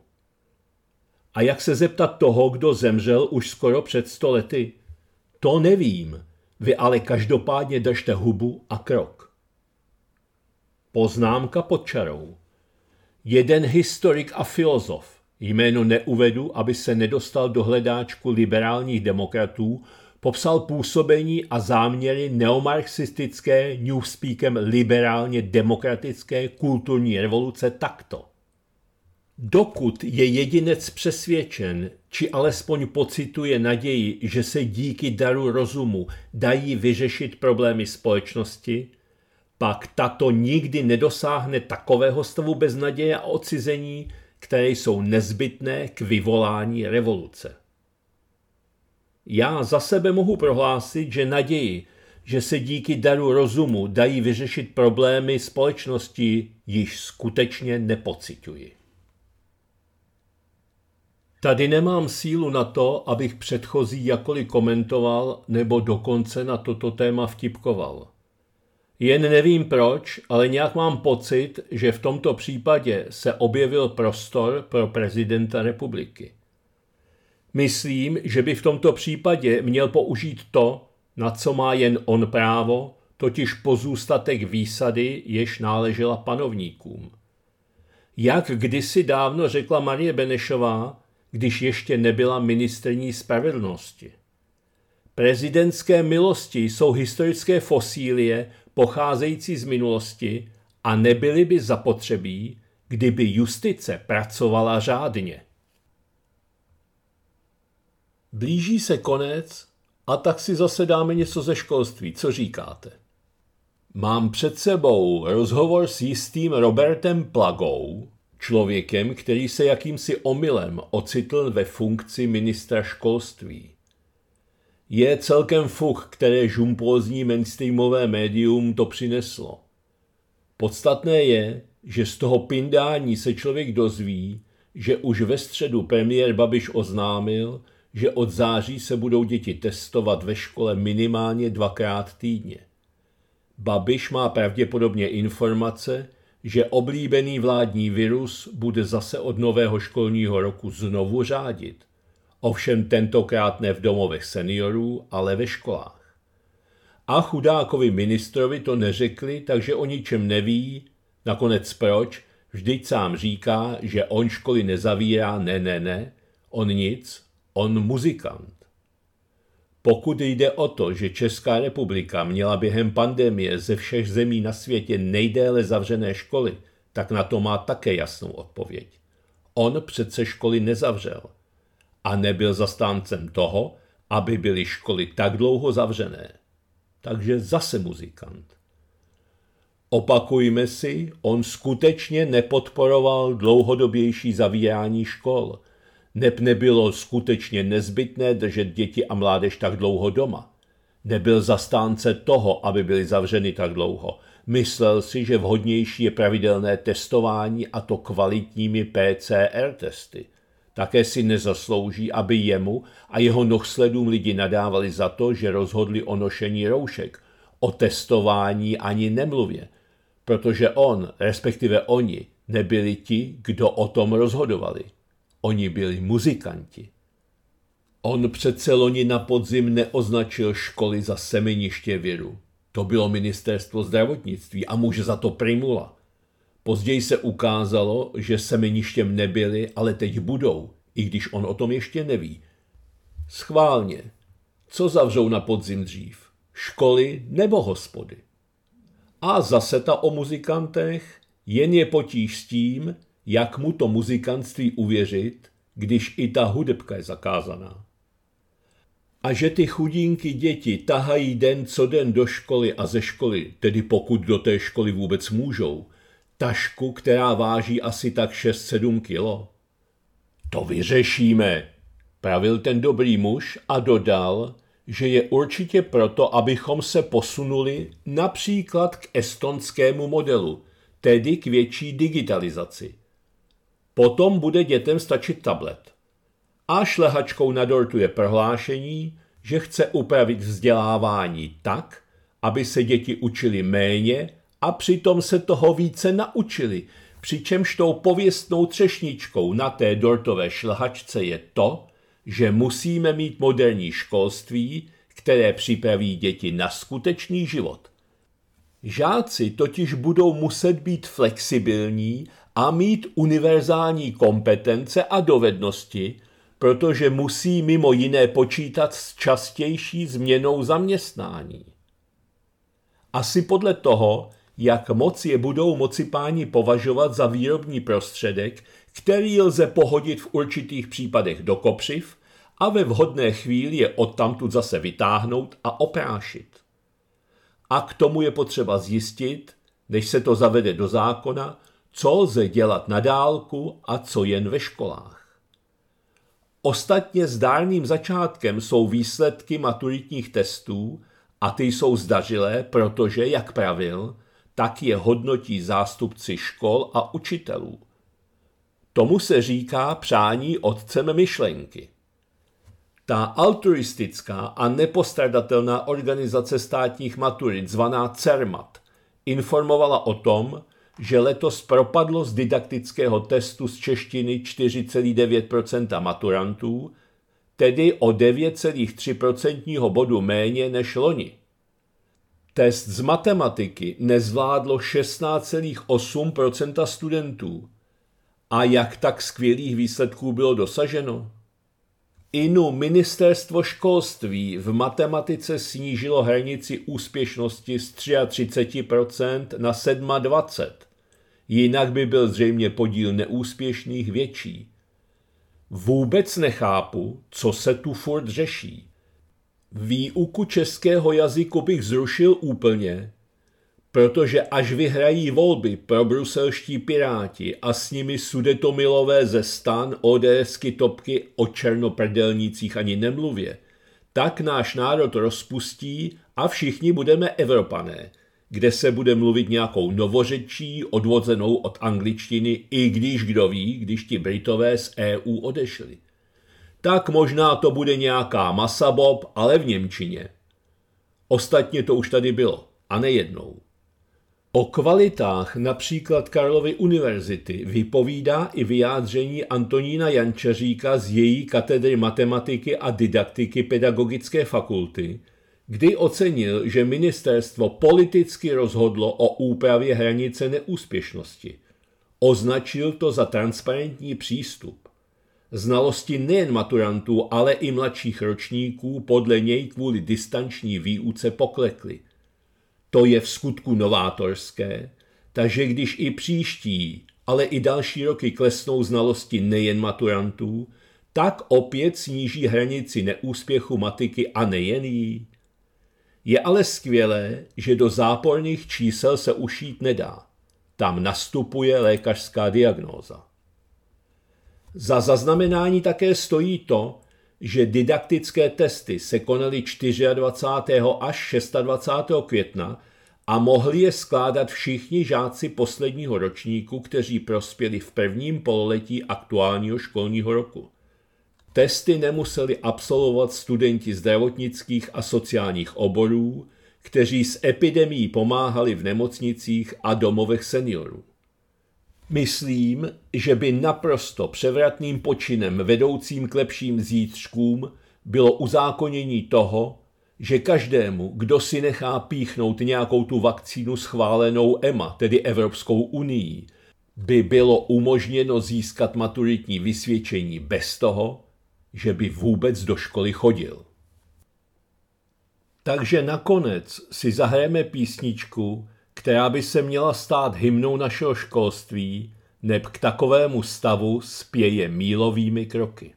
A jak se zeptat toho, kdo zemřel už skoro před sto lety? To nevím, vy ale každopádně držte hubu a krok. Poznámka pod čarou. Jeden historik a filozof, jméno neuvedu, aby se nedostal do hledáčku liberálních demokratů, popsal působení a záměry neomarxistické, newspeakem liberálně demokratické kulturní revoluce takto. Dokud je jedinec přesvědčen, či alespoň pocituje naději, že se díky daru rozumu dají vyřešit problémy společnosti, pak tato nikdy nedosáhne takového stavu beznaděje a odcizení, které jsou nezbytné k vyvolání revoluce. Já za sebe mohu prohlásit, že naději, že se díky daru rozumu dají vyřešit problémy společnosti, již skutečně nepociťuji. Tady nemám sílu na to, abych předchozí jakkoliv komentoval nebo dokonce na toto téma vtipkoval. Jen nevím proč, ale nějak mám pocit, že v tomto případě se objevil prostor pro prezidenta republiky. Myslím, že by v tomto případě měl použít to, na co má jen on právo, totiž pozůstatek výsady, jež náležela panovníkům. Jak kdysi dávno řekla Marie Benešová, když ještě nebyla ministryní spravedlnosti. Prezidentské milosti jsou historické fosílie pocházející z minulosti a nebyly by zapotřebí, kdyby justice pracovala řádně. Blíží se konec a tak si zase dáme něco ze školství. Co říkáte? Mám před sebou rozhovor s jistým Robertem Plagou, člověkem, který se jakýmsi omylem ocitl ve funkci ministra školství. Je celkem fuk, které žumpózní mainstreamové médium to přineslo. Podstatné je, že z toho pindání se člověk dozví, že už ve středu premiér Babiš oznámil, že od září se budou děti testovat ve škole minimálně dvakrát týdně. Babiš má pravděpodobně informace, že oblíbený vládní virus bude zase od nového školního roku znovu řádit. Ovšem tentokrát ne v domovech seniorů, ale ve školách. A chudákovi ministrovi to neřekli, takže o ničem neví. Nakonec proč? Vždyť sám říká, že on školy nezavírá, ne, ne, ne. On nic, on muzikant. Pokud jde o to, že Česká republika měla během pandemie ze všech zemí na světě nejdéle zavřené školy, tak na to má také jasnou odpověď. On přece školy nezavřel a nebyl zastáncem toho, aby byly školy tak dlouho zavřené. Takže zase muzikant. Opakujme si, on skutečně nepodporoval dlouhodobější zavírání škol. Neb nebylo skutečně nezbytné držet děti a mládež tak dlouho doma. Nebyl zastánce toho, aby byly zavřeny tak dlouho. Myslel si, že vhodnější je pravidelné testování, a to kvalitními P C R testy. Také si nezaslouží, aby jemu a jeho nohsledům lidi nadávali za to, že rozhodli o nošení roušek. O testování ani nemluvě, protože on, respektive oni, nebyli ti, kdo o tom rozhodovali. Oni byli muzikanti. On přece loni na podzim neoznačil školy za semeniště viru. To bylo ministerstvo zdravotnictví a může za to primula. Později se ukázalo, že semeništěm nebyli, ale teď budou, i když on o tom ještě neví. Schválně. Co zavřou na podzim dřív? Školy nebo hospody? A zase ta o muzikantech, jen je potíž s tím, jak mu to muzikantství uvěřit, když i ta hudebka je zakázaná. A že ty chudinky děti tahají den co den do školy a ze školy, tedy pokud do té školy vůbec můžou, tašku, která váží asi tak šest sedm kilo. To vyřešíme, pravil ten dobrý muž a dodal, že je určitě proto, abychom se posunuli například k estonskému modelu, tedy k větší digitalizaci. Potom bude dětem stačit tablet. A šlehačkou nadortuje prohlášení, že chce upravit vzdělávání tak, aby se děti učili méně a přitom se toho více naučili, přičemž tou pověstnou třešničkou na té dortové šlehačce je to, že musíme mít moderní školství, které připraví děti na skutečný život. Žáci totiž budou muset být flexibilní a mít univerzální kompetence a dovednosti, protože musí mimo jiné počítat s častější změnou zaměstnání. Asi podle toho, jak moc je budou moci páni považovat za výrobní prostředek, který lze pohodit v určitých případech do kopřiv a ve vhodné chvíli je odtamtud zase vytáhnout a oprášit. A k tomu je potřeba zjistit, než se to zavede do zákona, co lze dělat na dálku a co jen ve školách. Ostatně zdárným začátkem jsou výsledky maturitních testů a ty jsou zdařilé, protože, jak pravil, tak je hodnotí zástupci škol a učitelů. Tomu se říká přání otcem myšlenky. Ta altruistická a nepostradatelná organizace státních maturit zvaná CERMAT informovala o tom, že letos propadlo z didaktického testu z češtiny čtyři celá devět procenta maturantů, tedy o devět celá tři procentního bodu méně než loni. Test z matematiky nezvládlo šestnáct celá osm procenta studentů. A jak tak skvělých výsledků bylo dosaženo? Inu ministerstvo školství v matematice snížilo hranici úspěšnosti z třicet tři procent na dvacet sedm. Jinak by byl zřejmě podíl neúspěšných větší. Vůbec nechápu, co se tu furt řeší. Výuku českého jazyku bych zrušil úplně, protože až vyhrají volby pro bruselští piráti a s nimi sudetomilové ze stan, ODSky, topky, o černoprdelnících ani nemluvě, tak náš národ rozpustí a všichni budeme Evropané, kde se bude mluvit nějakou novořečí odvozenou od angličtiny, i když kdo ví, když ti Britové z E U odešli. Tak možná to bude nějaká masabob, ale v němčině. Ostatně to už tady bylo, a nejednou. O kvalitách například Karlovy univerzity vypovídá i vyjádření Antonína Jančaříka z její katedry matematiky a didaktiky Pedagogické fakulty, kdy ocenil, že ministerstvo politicky rozhodlo o úpravě hranice neúspěšnosti. Označil to za transparentní přístup. Znalosti nejen maturantů, ale i mladších ročníků podle něj kvůli distanční výuce poklekly. To je v skutku novátorské, takže když i příští, ale i další roky klesnou znalosti nejen maturantů, tak opět sníží hranici neúspěchu matiky a nejen jí. Je ale skvělé, že do záporných čísel se ušít nedá. Tam nastupuje lékařská diagnóza. Za zaznamenání také stojí to, že didaktické testy se konaly dvacátého čtvrtého až dvacátého šestého května a mohli je skládat všichni žáci posledního ročníku, kteří prospěli v prvním pololetí aktuálního školního roku. Testy nemuseli absolvovat studenti zdravotnických a sociálních oborů, kteří s epidemií pomáhali v nemocnicích a domovech seniorů. Myslím, že by naprosto převratným počinem vedoucím k lepším zítřkům bylo uzákonění toho, že každému, kdo si nechá píchnout nějakou tu vakcínu schválenou E M A, tedy Evropskou unii, by bylo umožněno získat maturitní vysvědčení bez toho, že by vůbec do školy chodil. Takže nakonec si zahrajeme písničku, která by se měla stát hymnou našeho školství, neb k takovému stavu spěje mílovými kroky.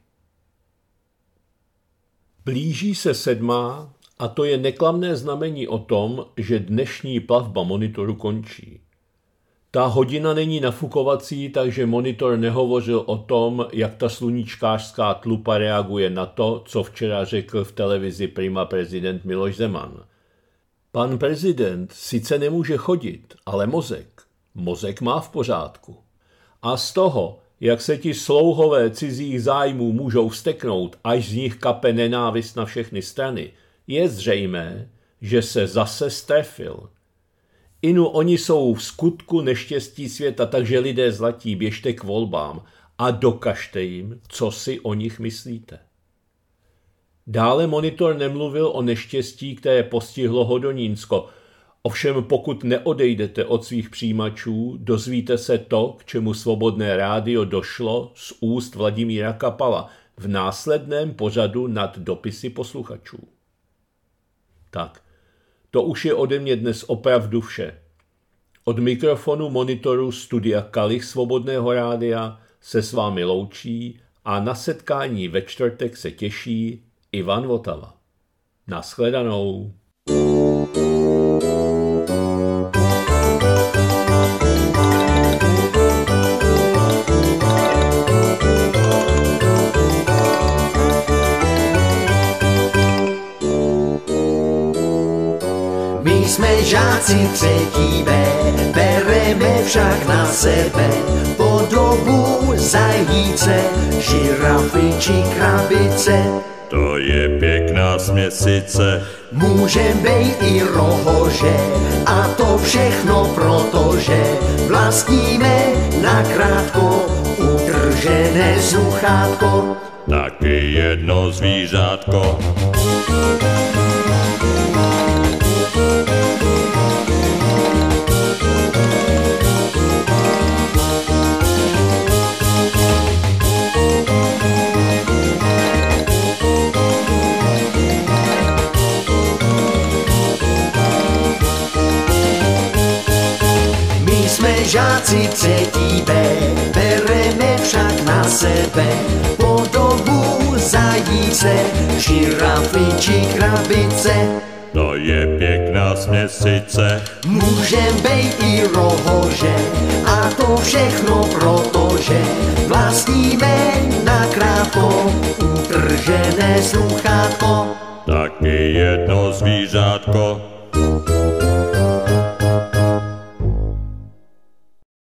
Blíží se sedmá a to je neklamné znamení o tom, že dnešní plavba monitoru končí. Ta hodina není nafukovací, takže monitor nehovořil o tom, jak ta sluníčkářská tlupa reaguje na to, co včera řekl v televizi prima prezident Miloš Zeman. Pan prezident sice nemůže chodit, ale mozek, mozek má v pořádku. A z toho, jak se ti slouhové cizích zájmů můžou vzteknout, až z nich kape nenávist na všechny strany, je zřejmé, že se zase strefil. Inu, oni jsou v skutku neštěstí světa, takže lidé zlatí, běžte k volbám a dokažte jim, co si o nich myslíte. Dále monitor nemluvil o neštěstí, které postihlo Hodonínsko. Ovšem pokud neodejdete od svých přijímačů, dozvíte se to, k čemu Svobodné rádio došlo z úst Vladimíra Kapala v následném pořadu nad dopisy posluchačů. Tak, to už je ode mě dnes opravdu vše. Od mikrofonu monitoru studia Kalich Svobodného rádia se s vámi loučí a na setkání ve čtvrtek se těší Ivan Votava. Naschledanou. My jsme žáci třetí B, bereme však na sebe podobu zajíce, žirafy či krabice. To je pěkná směsice. Můžem bejt i rohože, a to všechno protože vlastníme nakrátko utržené sluchátko. Taky jedno zvířátko. Žáci třetí B, bereme však na sebe podobu zajíce, žirafy či krabice. To je pěkná směsice. Můžem bejt i rohože, a to všechno protože vlastníme nakrátko utržené sluchátko. Taky jedno zvířátko.